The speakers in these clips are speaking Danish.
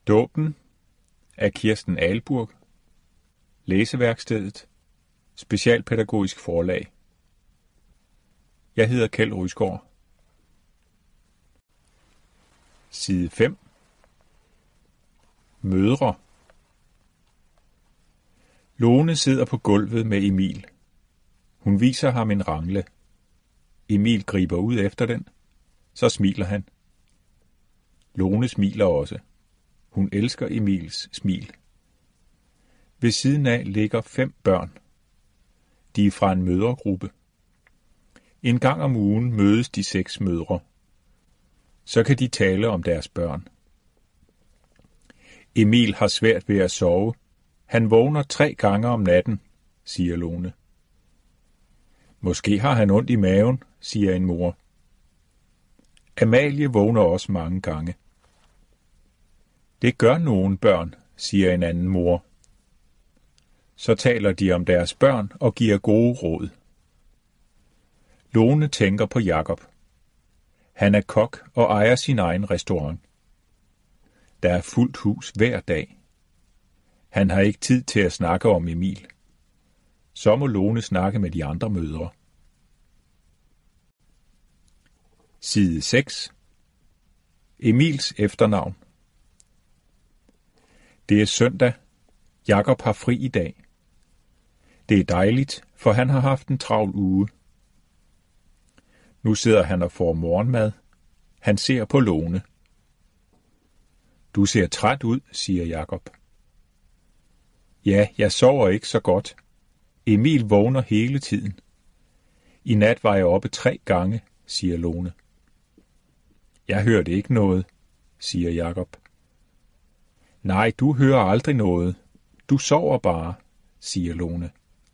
Dåben af Kirsten Ahlburg. Læseværkstedet. Specialpædagogisk forlag. Jeg hedder Kjeld Rysgaard. Side 5. Mødre. Lone sidder på gulvet med Emil. Hun viser ham en rangle. Emil griber ud efter den. Så smiler han. Lone smiler også. Hun elsker Emils smil. Ved siden af ligger 5 børn. De er fra en mødregruppe. En gang om ugen mødes de 6 mødre. Så kan de tale om deres børn. Emil har svært ved at sove. Han vågner 3 gange om natten, siger Lone. Måske har han ondt i maven, siger en mor. Amalie vågner også mange gange. Det gør nogle børn, siger en anden mor. Så taler de om deres børn og giver gode råd. Lone tænker på Jakob. Han er kok og ejer sin egen restaurant. Der er fuldt hus hver dag. Han har ikke tid til at snakke om Emil. Så må Lone snakke med de andre mødre. Side 6. Emils efternavn. Det er søndag. Jakob har fri i dag. Det er dejligt, for han har haft en travl uge. Nu sidder han og får morgenmad. Han ser på Lone. Du ser træt ud, siger Jakob. Ja, jeg sover ikke så godt. Emil vågner hele tiden. I nat var jeg oppe 3 gange, siger Lone. Jeg hørte ikke noget, siger Jakob. Nej, du hører aldrig noget. Du sover bare, siger Lone.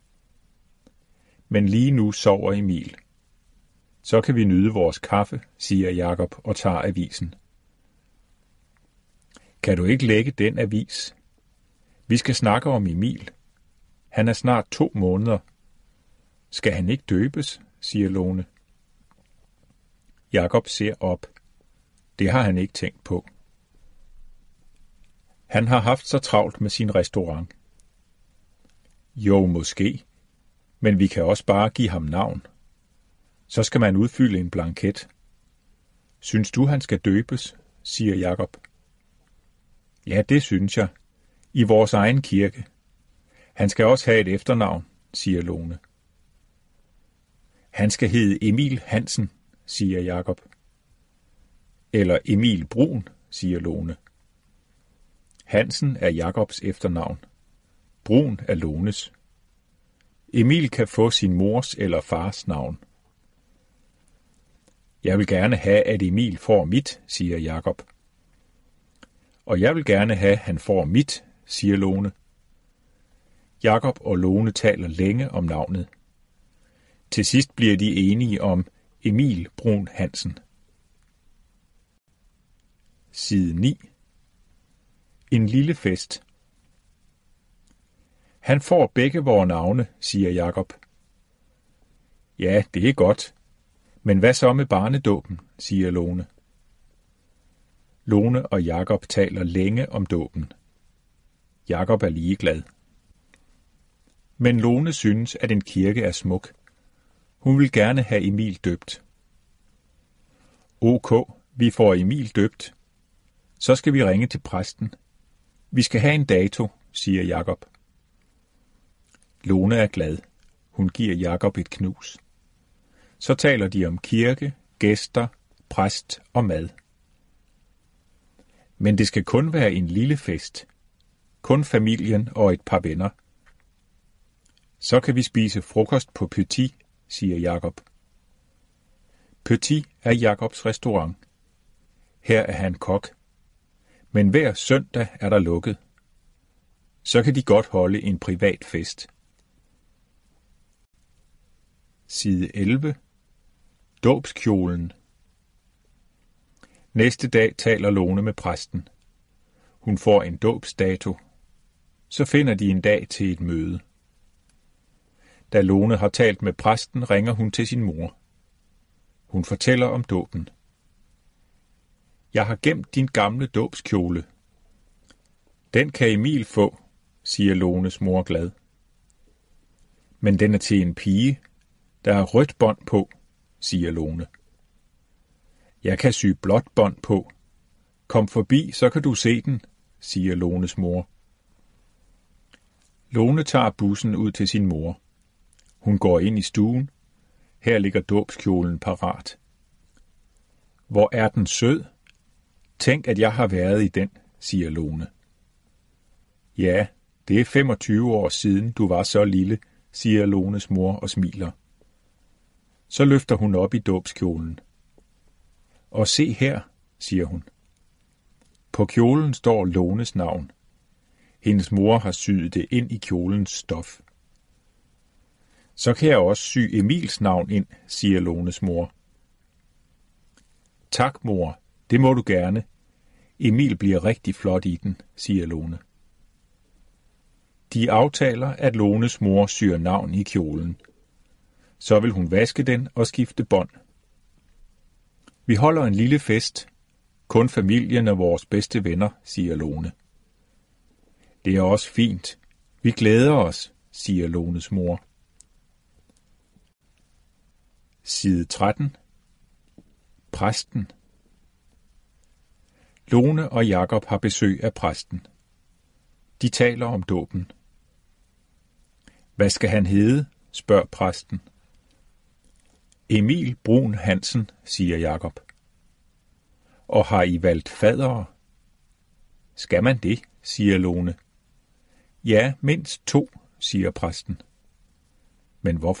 Men lige nu sover Emil. Så kan vi nyde vores kaffe, siger Jakob og tager avisen. Kan du ikke lægge den avis? Vi skal snakke om Emil. Han er snart 2 måneder. Skal han ikke døbes, siger Lone. Jakob ser op. Det har han ikke tænkt på. Han har haft så travlt med sin restaurant. Jo, måske. Men vi kan også bare give ham navn. Så skal man udfylde en blanket. Synes du, han skal døbes, siger Jakob. Ja, det synes jeg. I vores egen kirke. Han skal også have et efternavn, siger Lone. Han skal hedde Emil Hansen, siger Jakob. Eller Emil Brun, siger Lone. Hansen er Jakobs efternavn. Brun er Lones. Emil kan få sin mors eller fars navn. Jeg vil gerne have, at Emil får mit, siger Jakob. Og jeg vil gerne have, at han får mit, siger Lone. Jakob og Lone taler længe om navnet. Til sidst bliver de enige om Emil Brun Hansen. Side 9. En lille fest. Han får begge vore navne, siger Jakob. Ja, det er godt. Men hvad så med barnedåben, siger Lone. Lone og Jakob taler længe om dåben. Jakob er ligeglad. Men Lone synes, at en kirke er smuk. Hun vil gerne have Emil døbt. OK, vi får Emil døbt. Så skal vi ringe til præsten. Vi skal have en dato, siger Jakob. Lone er glad. Hun giver Jakob et knus. Så taler de om kirke, gæster, præst og mad. Men det skal kun være en lille fest. Kun familien og et par venner. Så kan vi spise frokost på Petit, siger Jakob. Petit er Jakobs restaurant. Her er han kok. Men hver søndag er der lukket. Så kan de godt holde en privat fest. Side 11. Dåbskjolen. Næste dag taler Lone med præsten. Hun får en dåbsdato. Så finder de en dag til et møde. Da Lone har talt med præsten, ringer hun til sin mor. Hun fortæller om dåben. Jeg har gemt din gamle dåbskjole. Den kan Emil få, siger Lones mor glad. Men den er til en pige, der er rødt bånd på, siger Lone. Jeg kan sy blåt bånd på. Kom forbi, så kan du se den, siger Lones mor. Lone tager bussen ud til sin mor. Hun går ind i stuen. Her ligger dåbskjolen parat. Hvor er den sød? Tænk, at jeg har været i den, siger Lone. Ja, det er 25 år siden, du var så lille, siger Lones mor og smiler. Så løfter hun op i dåbskjolen. Og se her, siger hun. På kjolen står Lones navn. Hendes mor har syet det ind i kjolens stof. Så kan jeg også sy Emils navn ind, siger Lones mor. Tak, mor, det må du gerne. Emil bliver rigtig flot i den, siger Lone. De aftaler, at Lones mor syr navn i kjolen. Så vil hun vaske den og skifte bånd. Vi holder en lille fest. Kun familien og vores bedste venner, siger Lone. Det er også fint. Vi glæder os, siger Lones mor. Side 13. Præsten. Lone og Jakob har besøg af præsten. De taler om dåben. Hvad skal han hedde? Spørger præsten. Emil Brun Hansen, siger Jakob. Og har I valgt faddere? Skal man det, siger Lone. Ja, mindst 2, siger præsten. Men hvorfor